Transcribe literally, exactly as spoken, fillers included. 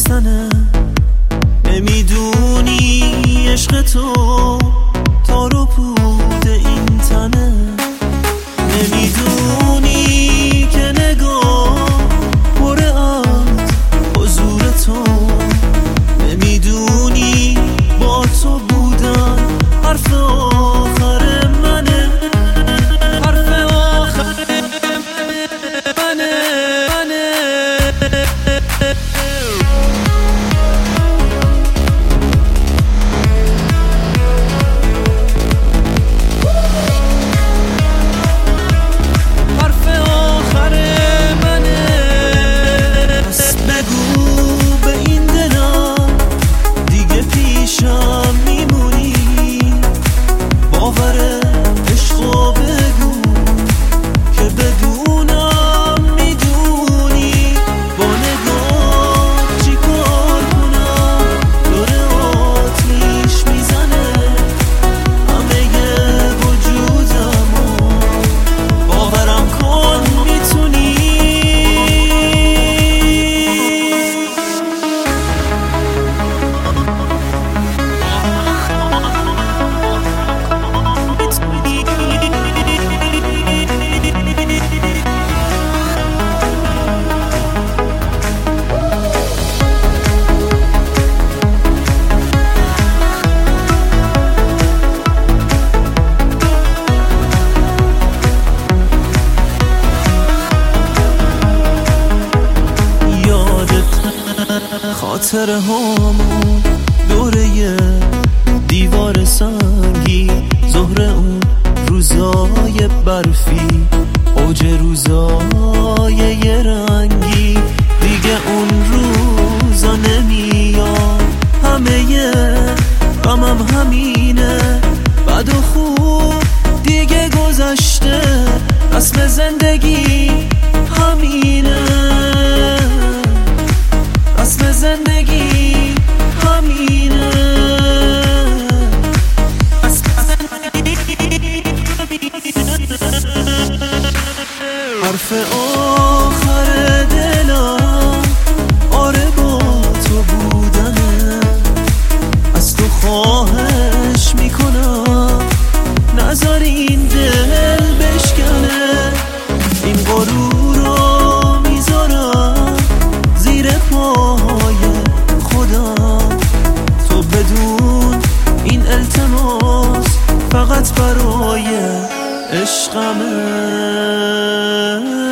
بستنه. نمیدونی عشق تو تار و پود این تنه. نمیدونی که نگاه پر از حضور تو. نمیدونی با تو بودن حرف آخر منه. حرف آخر منه منه. حرف آخر منه. پس بگو به این دلم دیگه پیشم میمونی. باور عشقو بگو که بدونم میدونی. با نگاه چی کار کنم داره آتیش میزنه همه وجودمو. باورم کن میتونی. خاطره هامون دوره دیوار سنگی. ظهر اون روزای برفی. اوج روزای یه رنگی. دیگه اون روزا نمیاد. همه غمم همینه. بد و خوب دیگه گذشته. رسم زندگی همینه. رسم زندگی همینه. حرف آخر دلم آره با تو بودنه. از تو خواهش میکنم نذار این دل بشکنه. این غرور رو میذارم زیر پای خودم. تو بدون این التماس فقط برای عشقمه.